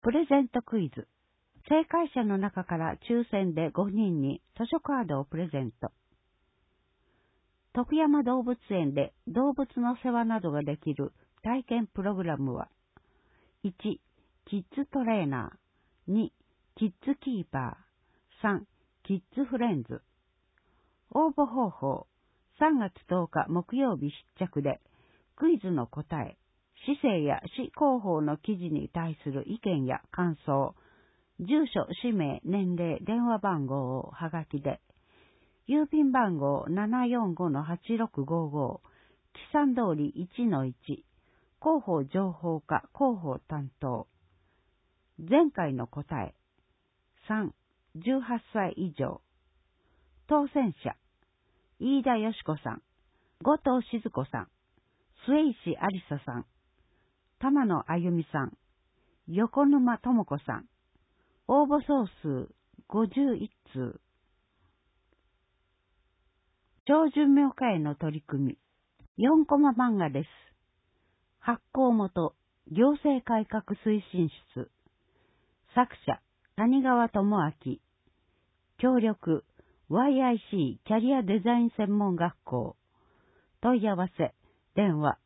プレゼントクイズ。正解者の中から抽選で5人に図書カードをプレゼント。徳山動物園で動物の世話などができる体験プログラムは、1、キッズトレーナー、2、キッズキーパー、3、キッズフレンズ。応募方法、3月10日木曜日必着で、クイズの答え、市政や市広報の記事に対する意見や感想、住所、氏名、年齢、電話番号をはがきで、郵便番号 745-8655、記算通り 1-1、広報情報課広報担当。前回の答え、3、18歳以上。当選者、飯田よし子さん、後藤静子さん、末石ありささん、玉野あゆみさん、横沼智子さん。応募総数51通。長寿命化への取り組み。4コマ漫画です。発行元、行政改革推進室。作者、谷川智明。協力、YIC キャリアデザイン専門学校。問い合わせ、電話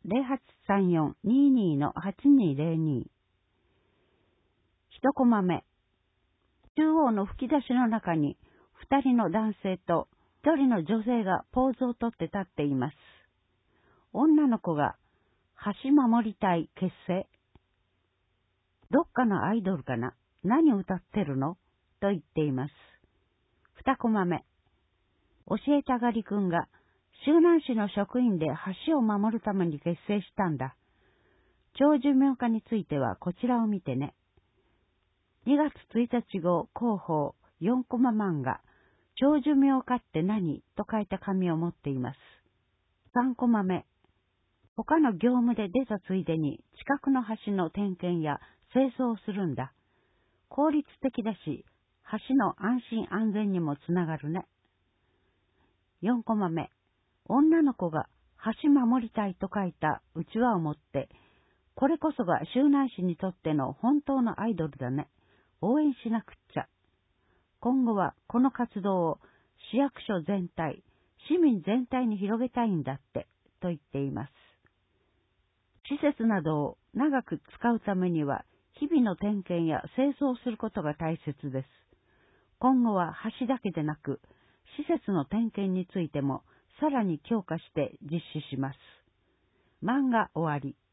0834-22-8202。1コマ目。中央の吹き出しの中に2人の男性と1人の女性がポーズをとって立っています。女の子が橋守りたい結成。どっかのアイドルかな？何歌ってるの？と言っています。2コマ目。教えたがりくんが周南市の職員で橋を守るために結成したんだ。長寿命化についてはこちらを見てね。2月1日号広報4コマ漫画、長寿命化って何と書いた紙を持っています。3コマ目。他の業務で出たついでに近くの橋の点検や清掃をするんだ。効率的だし、橋の安心安全にもつながるね。4コマ目。女の子が橋守りたいと書いたうちわを持って、これこそが周南市にとっての本当のアイドルだね。応援しなくっちゃ。今後はこの活動を市役所全体、市民全体に広げたいんだって、と言っています。施設などを長く使うためには、日々の点検や清掃をすることが大切です。今後は橋だけでなく、施設の点検についてもさらに強化して実施します。漫画終わり。